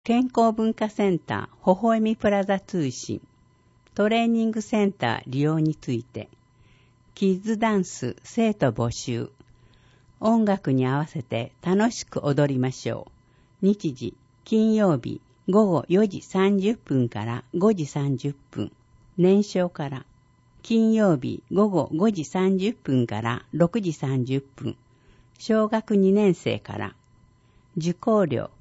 健康文化センターほほえみプラザ通信トレーニングセンター利用について、キッズダンス生徒募集、音楽に合わせて楽しく踊りましょう。日時金曜日午後4時30分から5時30分、年少から。金曜日午後5時30分から6時30分、小学2年生から。受講料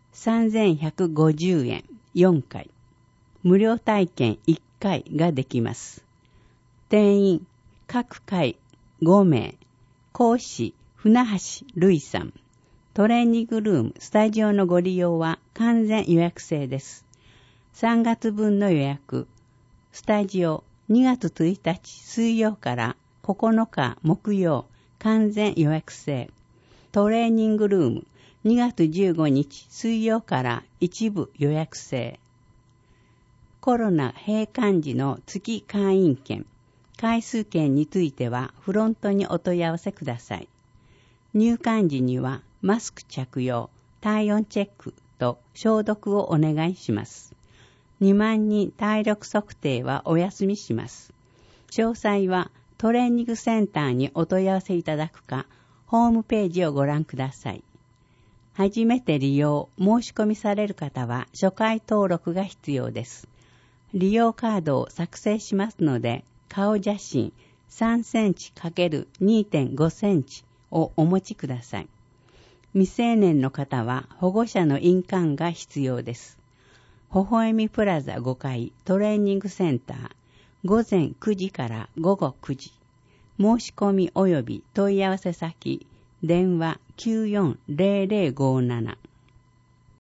3150円4回。無料体験1回ができます。定員各回5名。講師船橋瑠衣さん。トレーニングルーム、スタジオのご利用は完全予約制です。3月分の予約、スタジオ2月1日水曜から9日木曜、完全予約制。トレーニングルーム、2月15日水曜から一部予約制。コロナ閉館時の月会員券、回数券についてはフロントにお問い合わせください。入館時にはマスク着用、体温チェックと消毒をお願いします。2万人体力測定はお休みします。詳細はトレーニングセンターにお問い合わせいただくか、ホームページをご覧ください。初めて利用、申し込みされる方は初回登録が必要です。利用カードを作成しますので、顔写真3センチ ×2.5 センチをお持ちください。未成年の方は保護者の印鑑が必要です。微笑みプラザ5階トレーニングセンター、午前9時から午後9時。申し込み及び問い合わせ先、電話940057。